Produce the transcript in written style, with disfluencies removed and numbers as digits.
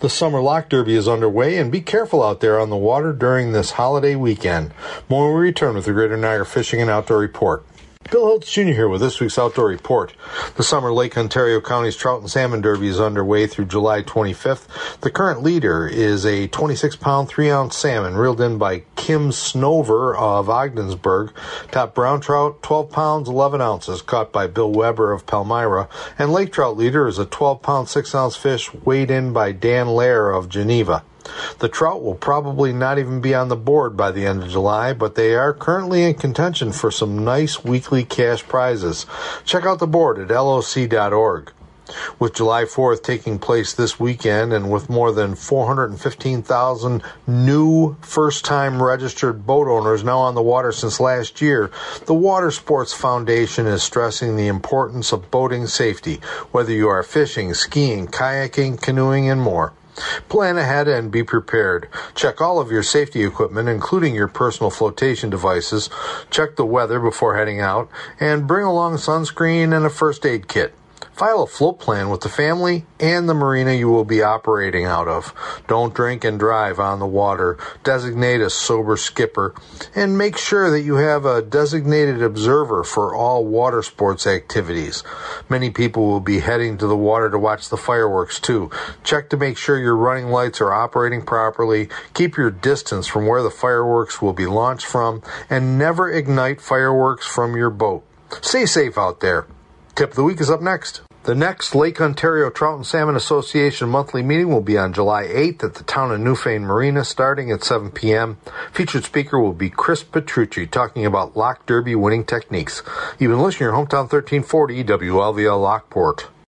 The Summer Lock Derby is underway, and be careful out there on the water during this holiday weekend. More when we return with the Greater Niagara Fishing and Outdoor Report. Bill Hiltz Jr. here with this week's Outdoor Report. The Summer Lake Ontario County's Trout and Salmon Derby is underway through July 25th. The current leader is a 26-pound, 3-ounce salmon reeled in by Kim Snover of Ogdensburg. Top brown trout, 12 pounds, 11 ounces, caught by Bill Weber of Palmyra. And lake trout leader is a 12-pound, 6-ounce fish weighed in by Dan Lair of Geneva. The trout will probably not even be on the board by the end of July, but they are currently in contention for some nice weekly cash prizes. Check out the board at loc.org. With July 4th taking place this weekend, and with more than 415,000 new first-time registered boat owners now on the water since last year, the Water Sports Foundation is stressing the importance of boating safety, whether you are fishing, skiing, kayaking, canoeing, and more. Plan ahead and be prepared. Check all of your safety equipment, including your personal flotation devices. Check the weather before heading out, and bring along sunscreen and a first aid kit. File a float plan with the family and the marina you will be operating out of. Don't drink and drive on the water. Designate a sober skipper, and make sure that you have a designated observer for all water sports activities. Many people will be heading to the water to watch the fireworks too. Check to make sure your running lights are operating properly. Keep your distance from where the fireworks will be launched from, and never ignite fireworks from your boat. Stay safe out there. Tip of the week is up next. The next Lake Ontario Trout and Salmon Association monthly meeting will be on July 8th at the Town of Newfane Marina starting at 7 p.m. Featured speaker will be Chris Petrucci talking about Lock Derby winning techniques. You've been listening to your hometown 1340 WLVL Lockport.